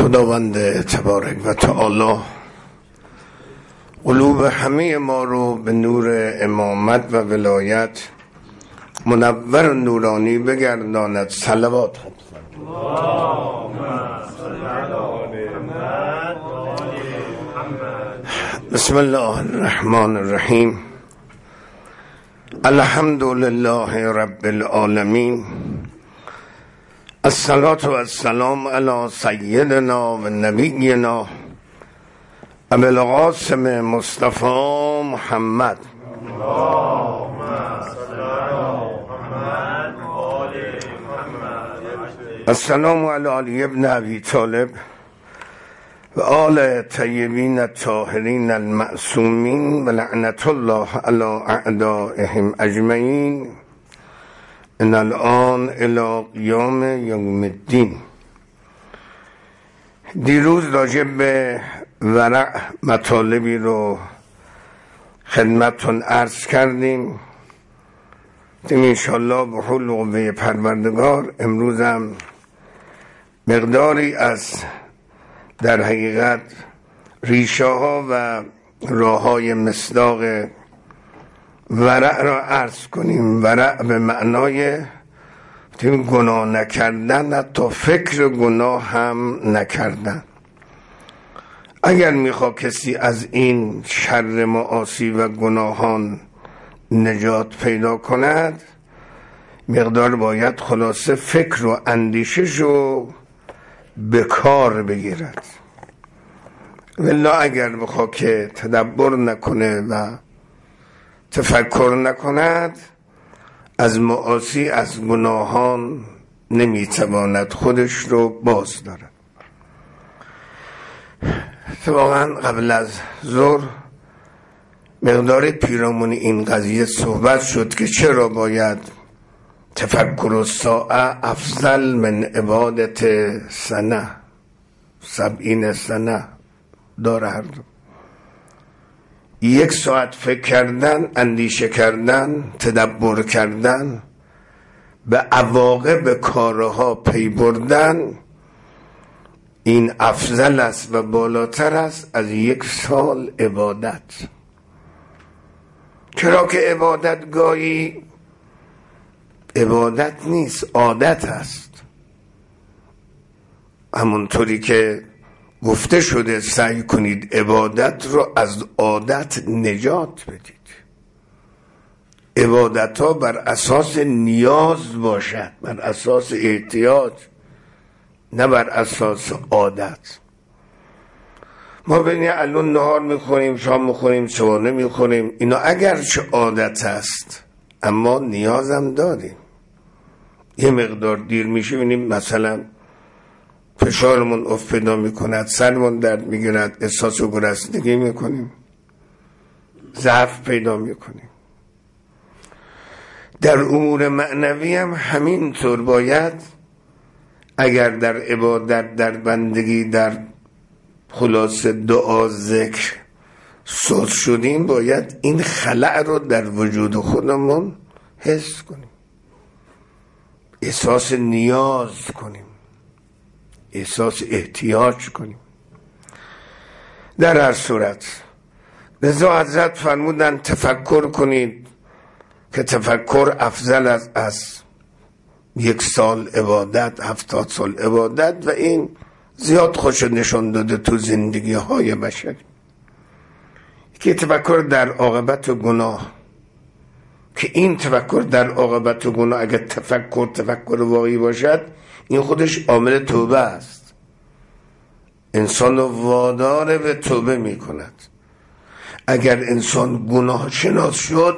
خداوند تبارک و تعالی قلوب همه ما رو به نور امامت و ولایت منور و نورانی بگرداند. صلوات بسم الله الرحمن الرحیم. الحمد لله رب العالمین. الصلاة و السلام علی سیدنا و نبینا ابی القاسم مصطفی محمد. السلام علی علی ابن ابی طالب و آل طیبین الطاهرین المعصومین و لعنت الله علی اعدائهم اجمعین ان الان الی قیام یوم الدین. دیروز راجع به ورع مطالبی رو خدمتتون عرض کردیم. انشاءالله به حول و قوه پروردگار امروزم مقداری از در حقیقت ریشه ها و راه های مصداق ورع را عرض کنیم. ورع به معنای گناه نکردن، حتی فکر گناه هم نکردن. اگر میخواد کسی از این شر معاصی و گناهان نجات پیدا کند، مقدار باید خلاصه فکر و اندیشش رو به کار بگیرد. ولی اگر بخواد که تدبر نکنه و تفکر نکند، از معاصی از گناهان نمیتواند خودش رو باز دارد. واقعا قبل از ظهر مقدار پیرامون این قضیه صحبت شد که چرا باید تفکر الساعه افضل من عبادت سنه 70 سنه داره. هر دو 1 ساعت فکر کردن، اندیشه کردن، تدبر کردن، به عواقب کارها پی بردن، این افضل است و بالاتر است از 1 سال عبادت. چرا که عبادت گاهی عبادت نیست، عادت است. همونطوری که گفته شده سعی کنید عبادت رو از عادت نجات بدید. عبادت ها بر اساس نیاز باشد، بر اساس احتیاج، نه بر اساس عادت. ما ببینید الان نهار میخوریم، شام میخوریم، صبحانه میخوریم، اینا اگرچه عادت است اما نیازم داریم. یه مقدار دیر میشه ببینیم مثلا فشارمون افت پیدا میکند، سرمون درد میگیرد، احساس گرسنگی میکنیم، ضعف پیدا میکنیم. در امور معنوی هم همینطور باید اگر در عبادت، در بندگی، در خلاص دعا، ذکر سوز شدیم، باید این خلأ رو در وجود خودمون حس کنیم، احساس نیاز کنیم، احساس احتیاج کنیم. در هر صورت لذا حضرت فرمودن تفکر کنید که تفکر افضل از 1 سال عبادت، 70 سال عبادت، و این زیاد خوش نشان داده تو زندگی های بشری که تفکر در عاقبت گناه، که این تفکر در عاقبت گناه اگر تفکر واقعی باشد، این خودش عامل توبه است. انسان وادار به توبه می کند. اگر انسان گناه شناس شد،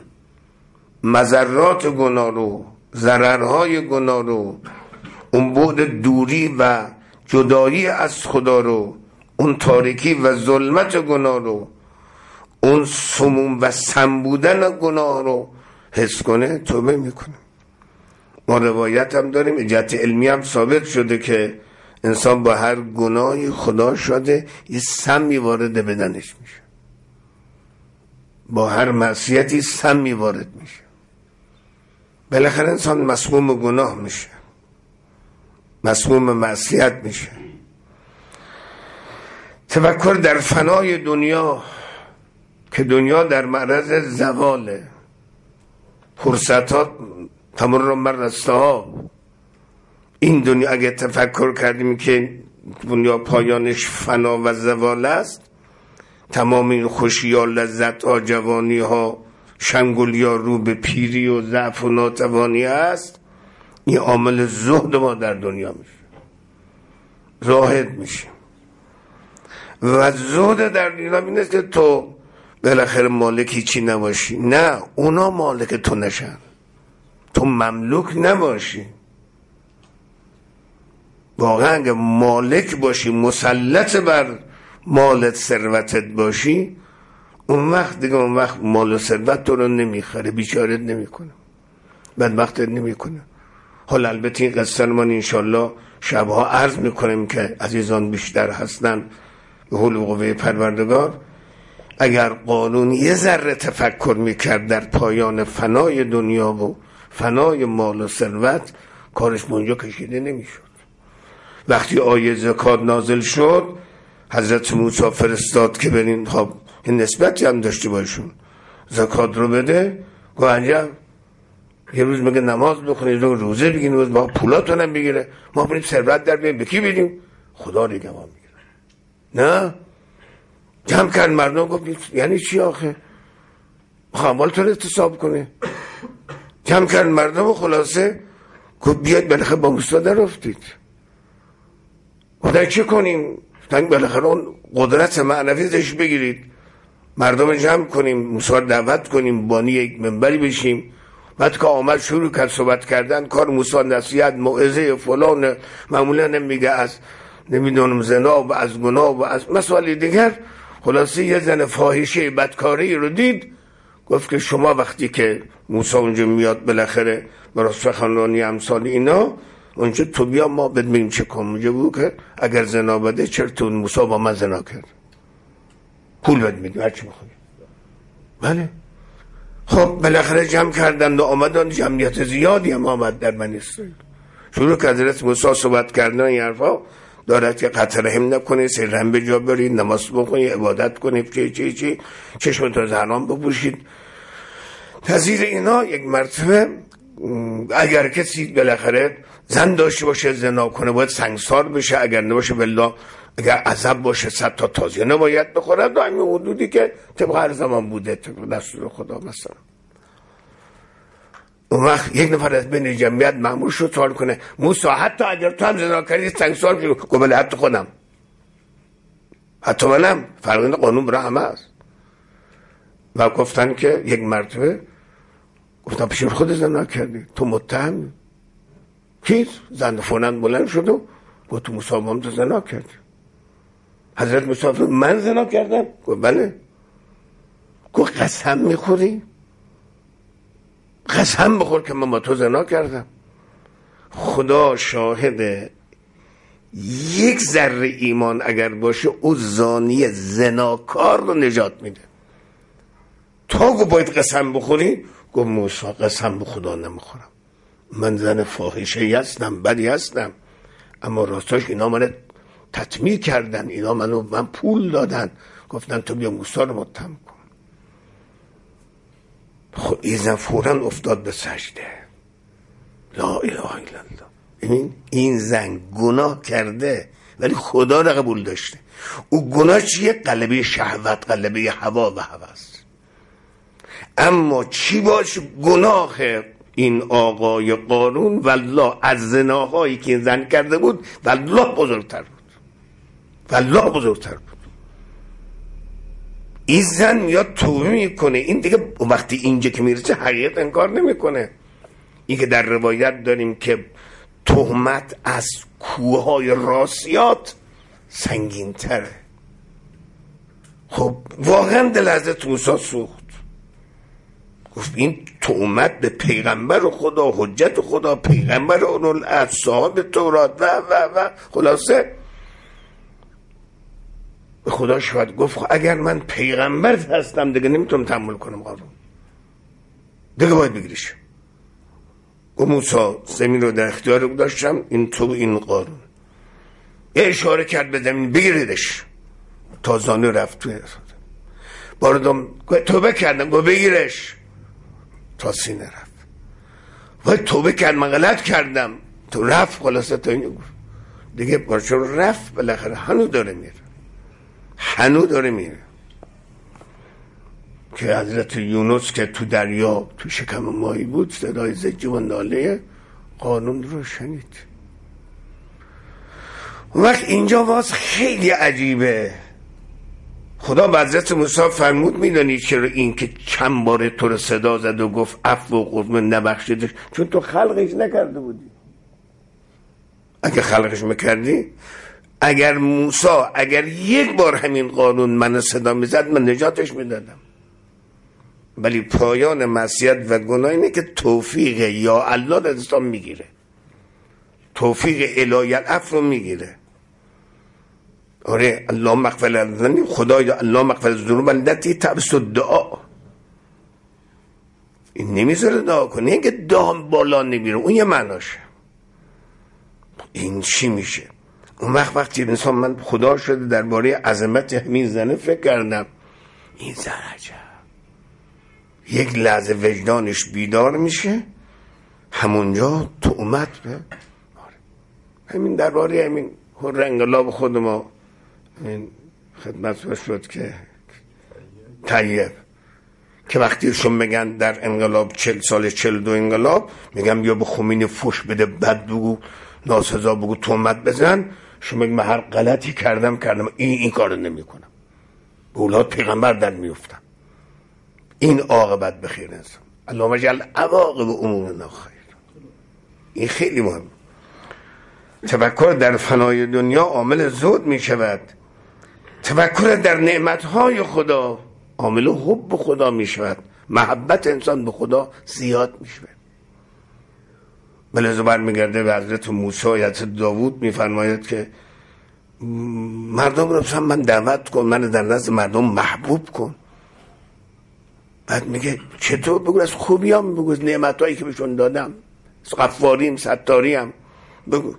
مضرات گناه رو، ضررهای گناه رو، اون بعد دوری و جدایی از خدا رو، اون تاریکی و ظلمت گناه رو، اون سموم و سم بودن گناه رو حس کنه، توبه میکنه. ما روایت هم داریم، جهت علمی هم ثابت شده که انسان با هر گناهی خدا شده یه سمی وارد بدنش میشه، با هر معصیتی سمی وارد میشه. بالاخره انسان مسموم گناه میشه، مسموم معصیت میشه. تفکر در فنای دنیا که دنیا در معرض زواله، فرصتات تمر مر رستها. این دنیا اگه تفکر کردیم که دنیا پایانش فنا و زوال است، تمام این خوشی ها، لذت ها، جوانی ها، شنگولی ها رو به پیری و ضعف و ناتوانی است، این عامل زهد ما در دنیا میشه، زاهد میشه. و زهد در دنیا این است که تو بالاخره مالکی چی نباشی، نه اونا مالک تو نشن، تو مملوک نباشی. واقعا اگه مالک باشی، مسلط بر مالت ثروتت باشی، اون وقت دیگه مال و ثروت تو رو نمیخره، بیچارت نمیکنه، بدبختت نمیکنه. حالا البته این قصه رو من انشالله شبها عرض میکنیم که عزیزان بیشتر هستن به حول و قوه پروردگار. اگر قانون یه ذره تفکر میکرد در پایان فنای دنیا و فنای مال و ثروت، کارش منجا کشیده نمیشد. وقتی آیه زکات نازل شد، حضرت موسی فرستاد که برین، خب این نسبتی هم داشته باشون، زکات رو بده. گو عجب، یه روز میگه نماز بخونید، روزه بگین، روز ما پولاتون هم بگیره، ما بریم ثروت در بیاریم، به کی بدیم؟ خدا دیگه ما میگیره. نه، جمع کرد مردم، گفت یعنی چی آخه؟ خامال تو رو احتساب کنه. جمع کرد مردم و خلاصه گفت بیاد بالاخره با موسی در افتید. خدا چه کنیم؟ بالاخره اون قدرت معنوی ازش بگیرید، مردم جمع کنیم، موسی رو دعوت کنیم، بانی یک منبری بشیم. بعد که آمد شروع کرد صحبت کردن، کار موسی نصیحت، موعظه فلان، معمولا نمیگه از نمیدونم زنا و از گناه و از مسائل دیگر. خلاصه یه زن فاحشه بدکاری رو دید، گفت که شما وقتی که موسی اونجا میاد بالاخره برای سخنرانی امثال اینا، اونجا تو بیا ما بدمیم چه کنم. اونجا بود که اگر زنا بده چرا موسی با من زنا کرد، پول بد میدیم هرچی بخوایی. بله. خب بالاخره جمع کردند و آمدن، جمعیت زیادی هم آمد در بنی اسرائیل. شروع که حضرت موسی صحبت کردن این حرفا دارد که قطع رحم نکنی، سرهم به جا برید، نماز بخونی، عبادت کنید، چی چشمت رو زنان بپوشید. تذیر اینا یک مرتبه اگر کسی بالاخره زن داشته باشه زنا کنه باید سنگسار بشه، اگر نباشه بالله اگر عذب باشه 100 تا تازیه نباید بخوره، دائمی حدودی که طبق هر زمان بوده، طبق دستور خدا. مثلا اون وقت یک نفر از بین جمعیت مأمور شد سوال کنه موسی حتی اگر تو هم زنا کردی سنگسار بشی؟ گفت بله حتی خودم، حتی منم، فرقین قانون برای همه است. و گفتن که یک مرتبه گفتن پیش خود زنا کردی، تو متهم چیز؟ زن فونن بلند شد و گفت تو موسی با تو زنا کردی. حضرت موسی من زنا کردم؟ گفت بله. گفت قسم میخوری؟ قسم بخور که من با تو زنا کردم. خدا شاهد، یک ذره ایمان اگر باشه او زانی زناکار رو نجات میده. تا گفت باید قسم بخوری؟ گفت موسی قسم به خدا نمیخورم، من زن فاحشه هستم، بدی هستم، اما راستاش اینا من تطمیع کردن، اینا من پول دادن، گفتن تو بیا موسی رو متهم کن. خب این فوراً افتاد به سجده، لا اله الا الله. این زن گناه کرده ولی خدا رو قبول داشته. او گناه چیه؟ غلبه شهوت، غلبه هوا و هوس. اما چی باشه گناه این آقای قارون والله از زناهایی که این زن کرده بود والله بزرگتر بود، والله بزرگتر بود. این زن میاد توبه میکنه، این دیگه وقتی اینجا که میرسه حقیقت انکار نمیکنه. این که در روایت داریم که تهمت از کوههای راسیات سنگین تره. خب واقعا دل حضرت موسی سوخت، گفت این تهمت به پیغمبر خدا، حجت خدا، پیغمبر اولوالعزم، صاحب تورات و خلاصه به خدا شاید. گفت اگر من پیغمبر هستم دیگه نمیتونم تحمل کنم قارون، دیگه باید بگیریش. و موسی زمین رو در اختیار داشتم، این تو این قارون. یه اشاره کرد به زمین بگیریدش. تا زانو رفت توی باردم توبه کردم گفت بگیرش تا سینه رفت وای توبه کردم من غلط کردم تو رفت خلاصه تا اینو گفت دیگه برچه رفت بالاخره هنو داره میره که حضرت یونس که تو دریا تو شکم ماهی بود صدای زجه و ناله قانون رو شنید. اون وقت اینجا باز خیلی عجیبه. خدا به حضرت موسی فرمود میدانی چرا این که چند بار تو رو صدا زد و گفت عفو و قربون نبخشیدش؟ چون تو خلقش نکرده بودی. اگه خلقش میکردی، اگر موسی اگر یک بار همین قانون من صدا میزد من نجاتش میدادم. ولی پایان معصیت و گناه اینه که توفیق یا الله رو انسان میگیره، توفیق الهی العفو رو میگیره. آره الله مغفر لنا خدایا الله مغفر الذنوب التي تبس الدعاء. این نمیذاره دعا کنه، اینکه دعا بالا نمیره اون یه معناشه. این چی میشه؟ اون وقتی انسان من خدا شده درباره عظمت همین زنه فکر کردم، این زن عجب یک لحظه وجدانش بیدار میشه، همونجا تو اومد به همین درباره همین انقلاب خود ما این خدمت شد که طیب که وقتیشون میگن در انقلاب 40 سال 42 انقلاب میگم یا به خمینی فوش بده، بد بگو، ناسزا بگو، تهمت بزن، شما من هر غلطی کردم این کارو نمیکنم، به اولاد پیغمبر در میفتم. این عاقبت بخیر انسان. اللهم اجعل عواقب امورنا خیر. این خیلی مهم. تفکر در فنای دنیا عامل زهد می شود. تفکر در نعمتهای خدا عامل حب خدا می شود. محبت انسان به خدا زیاد می شود. بلذا برمیگرده به حضرت موسی، حضرت داوود می فرماید که مردم رو بسن من دعوت کن، من در نزد مردم محبوب کن. بعد میگه چطور؟ بگو از خوبیام بگو، از نعمتایی که بهشون دادم، غفاریم، ستاریم بگو.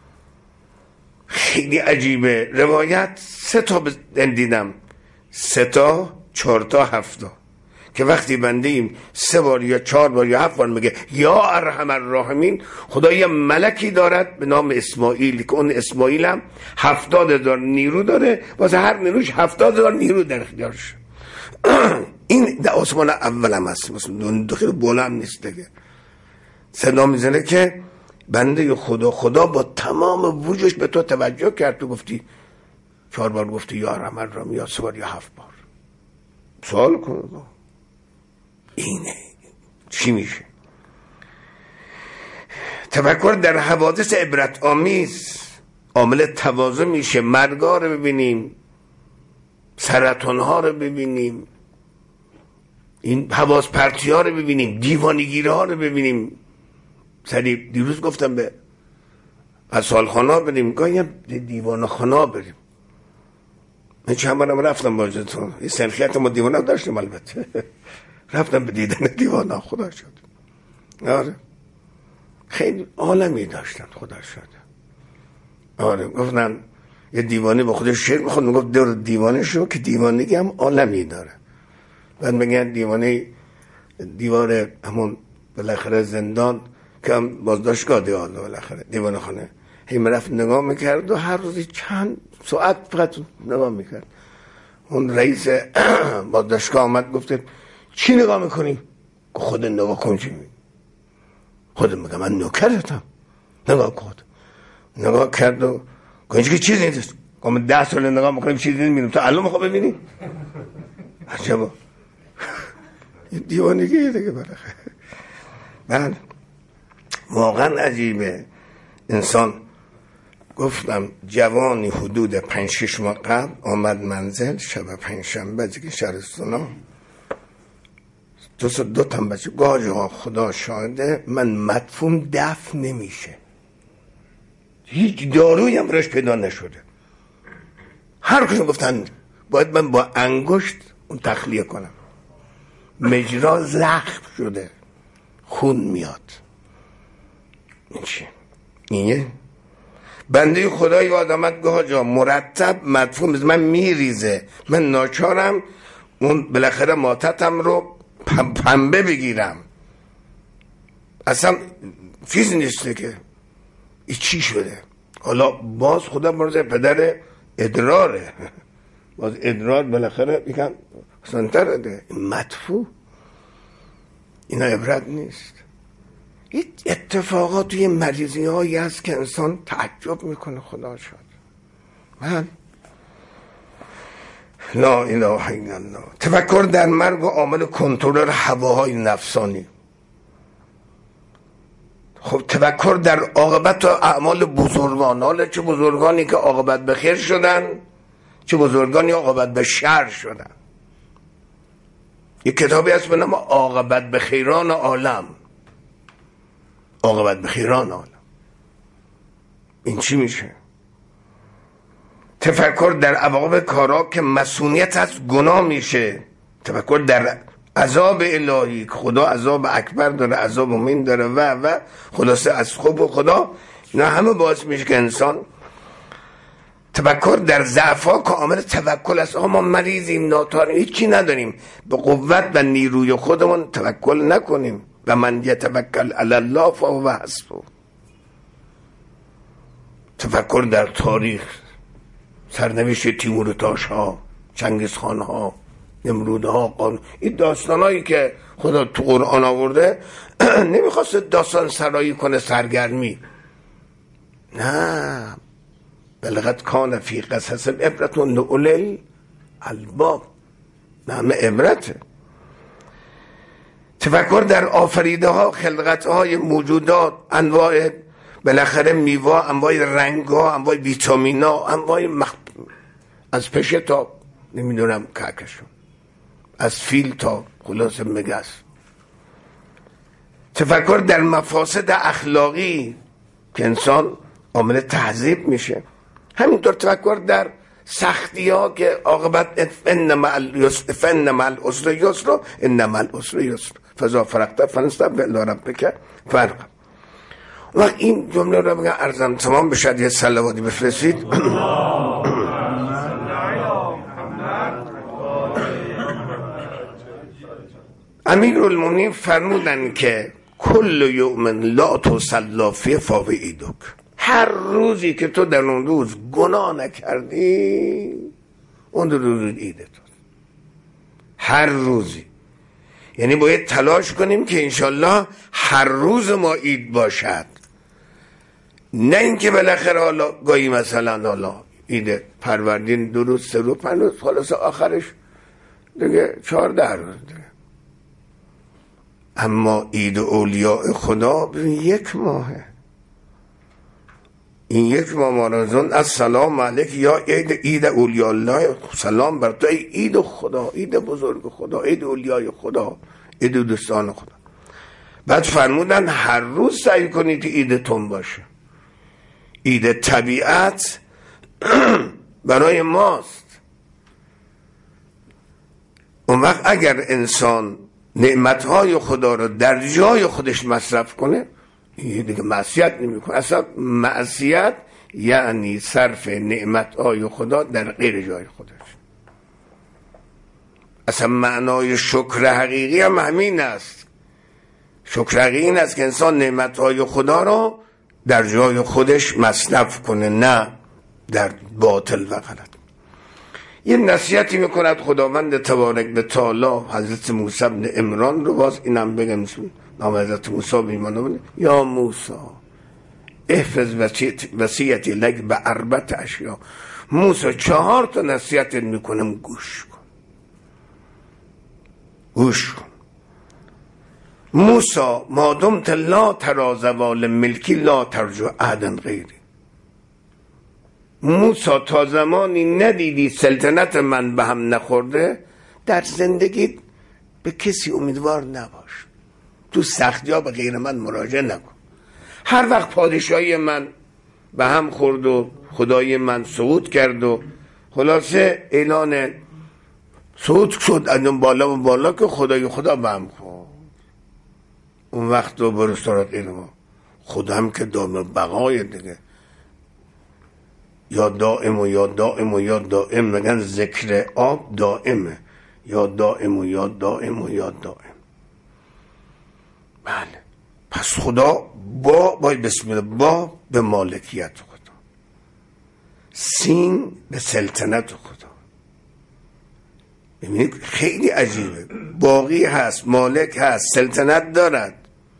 خیلی عجیبه. روایت 3 تا دیدم، 3 تا 4 تا 7 تا که وقتی بنده ایم 3 بار یا 4 بار یا 7 بار میگه یا ارحم الراحمین، خدا یه ملکی دارد به نام اسماعیل که اون اسماعیل هم 70,000 نیرو داره، واسه هر نیروش 70,000 نیرو در اختیارش. این در آسمان اول هم هست، مثلا خیلی بلند نیست دیگه. صدا میزنه که بنده خدا با تمام وجودش به تو توجه کرد. تو گفتی 4 بار گفتی یا ارحم الراحمین، یا 3 بار یا 7 بار. سوال کن اینه چی میشه؟ تفکر در حوادث عبرت آمیز عامل تواضع میشه. مرگا رو ببینیم، سرطان ها رو ببینیم، این حواس پرتی ها رو ببینیم، دیوانگیری ها رو ببینیم. دیروز گفتم به اصال خانا بریم، گاهی هم دیوان خانا بریم. من چند بارم رفتم با جتون، این سنخیت ما دیوان داشتیم البته. رفتم به دیدن دیوان ها، خدا شد. آره خیلی عالمی داشتن، خدا شد. آره گفتن یه دیوانی با خودش شعر میخواد، میگفت دور دیوانش رو که دیوانگی هم عالمی داره. بعد میگن دیوار همون بالاخره زندان که هم بازداشتگاه دیوان بالاخره دیوان خانه هی رفت نگاه میکرد و هر روزی چند ساعت فقط نگاه میکرد. اون رئیس بازداشتگاه آمد گفته چی نگاه میکنی؟ خود نگاه کن. چی میگی؟ خود میگه من نوکرتم، نگاه کن. نگاه کرد و گفت که چیزی نیست. من 10 سال نگاه میکنم چیزی نمیبینم، تو الان میخوای ببینی؟ عجبا دیوانگی دیگه بالاخره. من واقعا عجیبه. انسان گفتم جوانی حدود 5-6 ماه قبل آمد منزل شب پنجشنبه که شهرستان 2 تا بچه گاجه ها، خدا شاهده من مدفون دفن نمیشه، هیچ دارویی هم براش پیدا نشده. هر کشون گفتن باید من با انگشت اون تخلیه کنم، مجرا زخم شده، خون میاد. این چی؟ اینه بنده خدا یاد آمد گاه جا مرتب مدفوع من میریزه، من ناچارم اون بالاخره ماتتم رو پنبه بگیرم. اصلا چیز نیسته که این چی شده. حالا باز خدا مرزه پدر ادراره، باز ادرار بالاخره میگن سنتر ده مدفوع. اینا عبرت نیست. این اتفاقات توی مریضی هایی هست که انسان تعجب میکنه. خدا شد من لا اله الا الله. تفکر در مرگ و عامل کنترل هواهای نفسانی. خب تفکر در عاقبت و اعمال بزرگان، حالا چه بزرگانی که عاقبت به خیر شدن، چه بزرگانی عاقبت به شر شدن. یک کتابی هست به نام عاقبت به خیران عالم. عاقبت به خیران عالم این چی میشه؟ تفکر در عواقب کارا که مسئولیت از گناه میشه. تفکر در عذاب الهی که خدا عذاب اکبر داره، عذاب مومن داره و خلاصه از خوب خدا. اینا همه باعث میشه که انسان تفکر در ضعف‌ها که عامل توکل است. ما مریضیم، ناتوانیم، هیچی نداریم، به قوت و نیروی خودمون توکل نکنیم. و من یتوکل علی الله فهو حسبه. تفکر در تاریخ، سرنوشت تیمورتاش ها، چنگیز خان ها، نمرود ها، قانون، این داستان هایی که خدا تو قرآن آورده نمیخواست داستان سرایی کنه، سرگرمی. نه، بلغت کان فی قصص عبرت لأولی الالباب. همه عبرته. تفکر در آفریده ها، خلقت های موجودات، انواع بالاخره میوه، انواع رنگ ها، انواع ویتامین ها، انواع از پشه تا نمیدونم کهکشان، از فیل تا خلاص مگس. تفکر در مفاسد اخلاقی که انسان عامل تهذیب میشه. همینطور تفکر در سختی ها که عاقبت ان مع العسر یسر، ان مع العسر یسر فاذا فرغت فانصب الی ربک فرغب. وقت این جمله رو بگم ارزم تمام بشد یه صلواتی بفرستید. امیرالمومنین فرمودن که کل یوم لا تصلی فیه فهو عیدک. هر روزی که تو در اون روز گناه نکردی اون روز عیدت. هر روزی. یعنی باید تلاش کنیم که انشالله هر روز ما عید باشد، نه اینکه بالاخره حالا گاهی مثلا حالا عید پروردین 2 روز 3 روز 5 روز، خلاص آخرش دیگه 14 روز دیگه. اما عید اولیاء خدا 1 ماهه. این 1 ماه مارزون السلام علیک یا عید اولیاء الله، سلام بر تو ای عید خدا، عید بزرگ خدا، عید اولیاء خدا، عید دوستان خدا. بعد فرمودن هر روز سعی کنید که عیدتون باشه. عید طبیعت برای ماست. اون وقت اگر انسان نعمتهای خدا رو در جای خودش مصرف کنه این دیگه معصیت نمی کنه. اصلا معصیت یعنی صرف نعمتهای خدا در غیر جای خودش. اصلا معنای شکر حقیقی هم همین است. شکر حقیقی این است که انسان نعمتهای خدا رو در جای خودش مصرف کنه، نه در باطل و غلط. یه نصیحتی میکند خداوند تبارک و تعالی حضرت موسی بن عمران رو، باز اینم بگم نام حضرت موسی بیمانه. یا موسی احفظ وصیتی لک به 4 اشیا. موسی 4 نصیحت میکنم، گوش کن. گوش کن. موسی ما دمت لا تری زوال ملکی لا ترجو احدا غیری. موسی تا زمانی ندیدی سلطنت من به هم نخورده در زندگی به کسی امیدوار نباش. تو سختی ها به غیر من مراجعه نکن. هر وقت پادشاهی من به هم خورد و خدای من صعود کرد و خلاصه اعلان صعود شد از اون بالا و بالا که خدای خدا به هم خورد، اون وقت رو برو سراغ علم خدا هم که دام بقای دیگه. یا دائم و یا دائم و یا دائم، میگن ذکر آب دائمه، یا دائم و یا دائم و یا دائم. بله، پس خدا با بسم الله، با به مالکیت خدا، سین به سلطنت خدا. ببینید خیلی عجیبه، باقی هست، مالک هست، سلطنت دارد،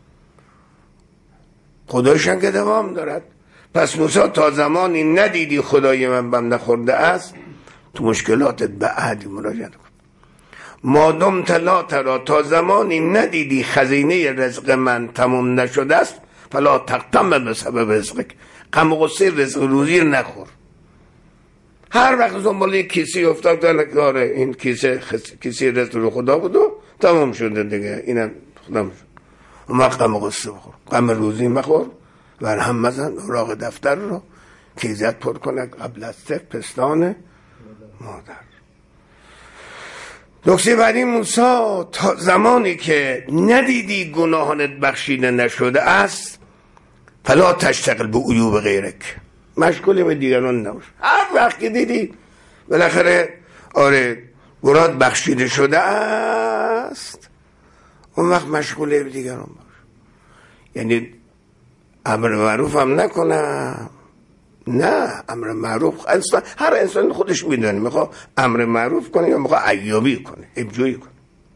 خدایشان که دوام دارد. پس موسی تا زمانی ندیدی خدای من بم نخورده است، تو مشکلاتت به عهدی مراجعه کن. مادام لا ترا، تا زمانی ندیدی خزینه رزق من تموم نشده است، فلا تقتم به سبب رزقک، غم و غصه رزق روزی نخور. هر وقت دنبال یک کیسه افتاد داره، این کیسه رزق رو خدا بود و تمام شده دیگه، اینم خدا شد. اما غم و غصه بخور، غم روزی مخور، و هم مزن اوراق دفتر رو کیزت پر کنه قبل از پستان مادر. نکته بعدی، موسی تا زمانی که ندیدی گناهانت بخشیده نشده است، فلا تشتغل به عیوب غیرک، مشغول به دیگران نباش. هر وقت که دیدی بالاخره آره گناهت بخشیده شده است، اون وقت مشغول به دیگران باش. یعنی امر معروف هم نکنم، نه، امر معروف هر انسان خودش میدونه میخواد امر معروف کنه یا میخواد عیابی کنه، ابجویی کنه.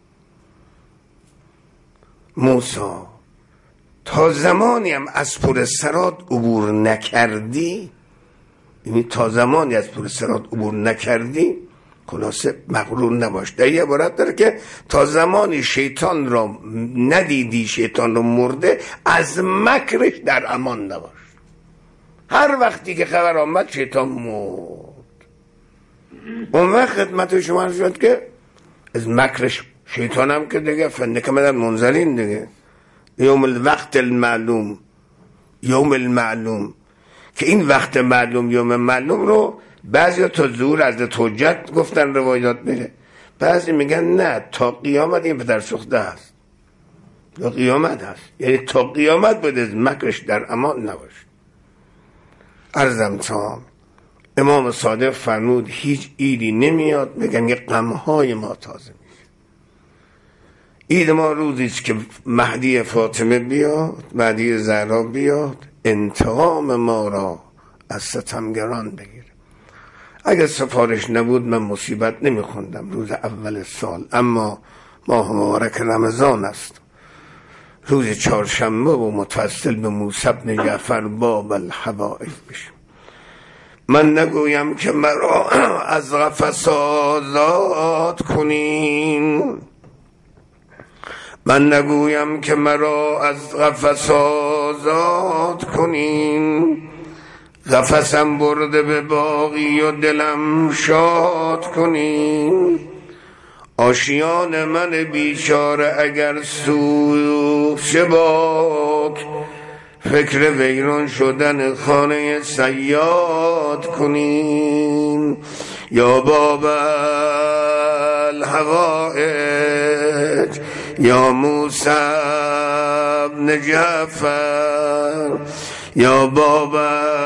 موسی تا زمانی هم از پر صراط عبور نکردی، یعنی تا زمانی از پر صراط عبور نکردی، خلاصه مغرور نباش. در یه عبارت داره که تا زمانی شیطان را ندیدی، شیطان را مرده، از مکرش در امان نباش. هر وقتی که خبر آمد شیطان مرد، اون وقت خدمت شما شد که از مکرش شیطان هم که دیگه فنک مدن منزلین دیگه، یوم الوقت المعلوم، یوم المعلوم، که این وقت معلوم، یوم معلوم رو بعضی تا ظهور از حجت گفتن روایات میره، بعضی میگن نه تا قیامت این پدر سوخته است، تا قیامت هست، یعنی تا قیامت باید از مکرش در امان نباش. عرضم تا امام صادق فرمود هیچ ایدی نمیاد میگن که غمهای ما تازه میشه. عید ما روزیست که مهدی فاطمه بیاد، مهدی زهرا بیاد، انتقام ما را از ستمگران بگیره. اگر سفارش نبود من مصیبت نمیخوندم روز اول سال، اما ماه مبارک رمضان است، روز چهارشنبه و متوسل به موسی بن جعفر باب الحوائج بشم. من نگویم که مرا از قفس آزاد کنین، من نگویم که مرا از قفس آزاد کنین، قفسم برده به باغی و دلم شاد کنین، آشیان من بیچاره اگر سوخت شباک، فکر ویران شدن خانه صیاد کنین. یا باب الحوائج یا موسی بن جعفر، یا باب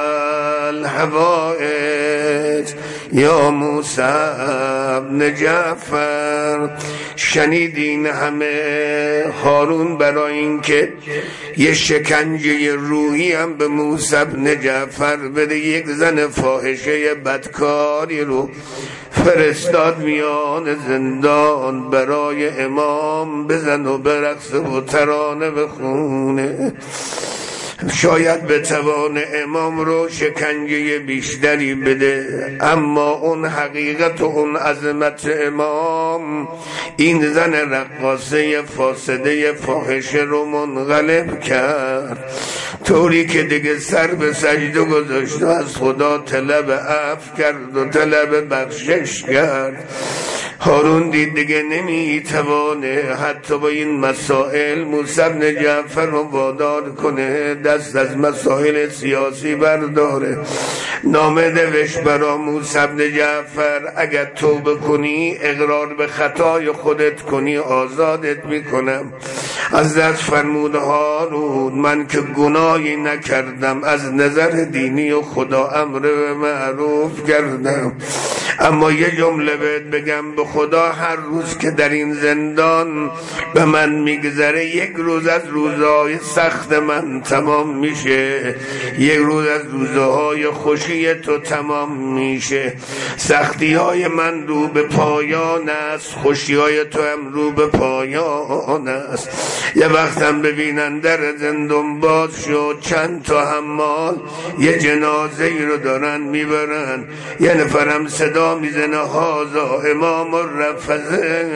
الحوائج یا موسی بن جعفر. شنیدین همه هارون برای این که یه شکنجه روحی هم به موسی بن جعفر بده، یک زن فاحشه بدکاری رو فرستاد میان زندان برای امام بزن و برقصه و ترانه بخونه، شاید به توان امام رو شکنجه بیشتری بده، اما اون حقیقت و اون عظمت امام این زن رقاصه فاسده فاحشه رو منقلب کرد، طوری که دیگه سر به سجده گذاشت و از خدا طلب عفو کرد و طلب بخشش کرد. هارون دید دیگه نمیتوانه حتی با این مسائل موسی بن جعفر رو وادار کنه دست از مسائل سیاسی برداره. نامه نوشت برا موسی بن جعفر اگر توبه کنی اقرار به خطای خودت کنی آزادت میکنم. حضرت فرمود هارون من که گناهی نکردم از نظر دینی و خدا امر به معروف کردم، اما یه جمله بهت بگم به خدا هر روز که در این زندان به من میگذره یک روز از روزهای سخت من تمام میشه، یک روز از روزهای خوشی تو تمام میشه. سختی های من رو به پایان است، خوشی های تو هم رو به پایان است. یه وقتم ببینن در زندان باز شد چند تا حمال یه جنازه ای رو دارن میبرن، یه نفرم صدا میزنه هازا امام الرفضه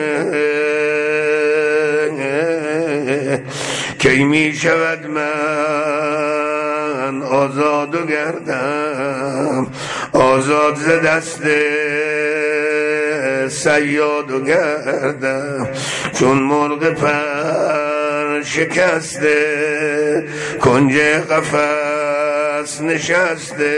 کی میشود من آزاد و گردم، آزاد ز دست صیاد و گردم، چون مرغ پر شکسته کنج قفس نشسته،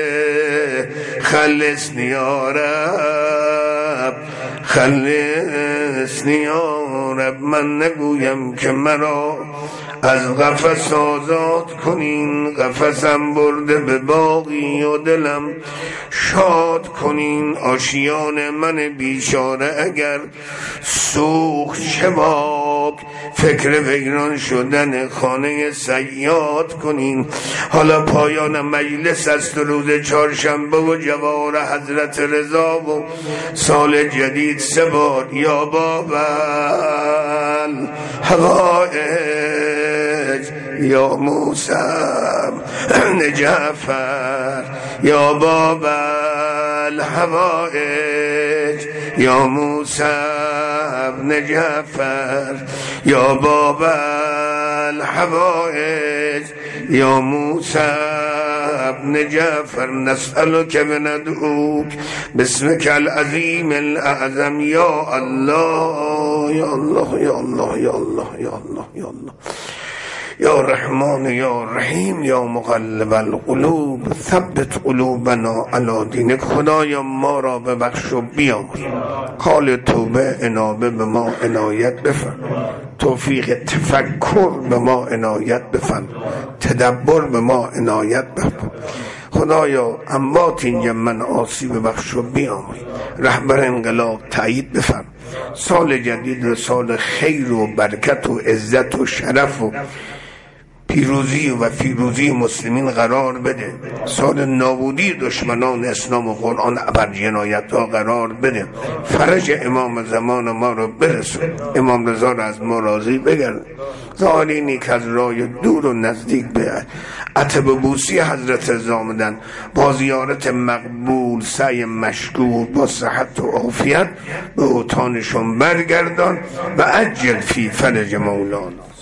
خلصنی یا رب خلصنی یا رب. من نگویم که مرا از قفس آزاد کنین، قفسم برده به باغی و دلم شاد کنین. آشیان من بیچاره اگر سوخت شباک، فکر ویران شدن خانه صیاد کنین. حالا پایان مجلس است و روز چهارشنبه و جوار حضرت رضا و سال جدید سه بار یا بابل حوائج یا موسی بن جعفر، یا بابل حوائج یا موسی بن جعفر، یا بابل حوائج یا موسی بن جعفر. نسألك وندعوك باسمك العظيم الأعظم یا الله یا الله یا الله یا الله یا الله یا الله یا رحمان یا رحیم یا مقلب القلوب ثبت قلوبنا علی دینک. خدایا ما را ببخش و بیامرز، حال توبه انابه به ما عنایت بفرما، توفیق تفکر به ما عنایت بفرما، تدبر به ما عنایت بفرما. خدایا اموات این من آسی ببخش و بیامرز، رهبر انقلاب تایید بفرما. سال جدید و سال خیر و برکت و عزت و شرف و پیروزی و فیروزی مسلمین قرار بده. سال نابودی دشمنان اسلام و قرآن بر جنایت ها قرار بده. فرج امام زمان ما رو برسون، امام رضا رو از ما راضی بگرد. ظالینی که از راه دور و نزدیک به عتب بوسی حضرت رضا آمدن با زیارت مقبول، سعی مشکور، با صحت و عافیت به اوطانشون برگردان و عجل فی فرج مولانا.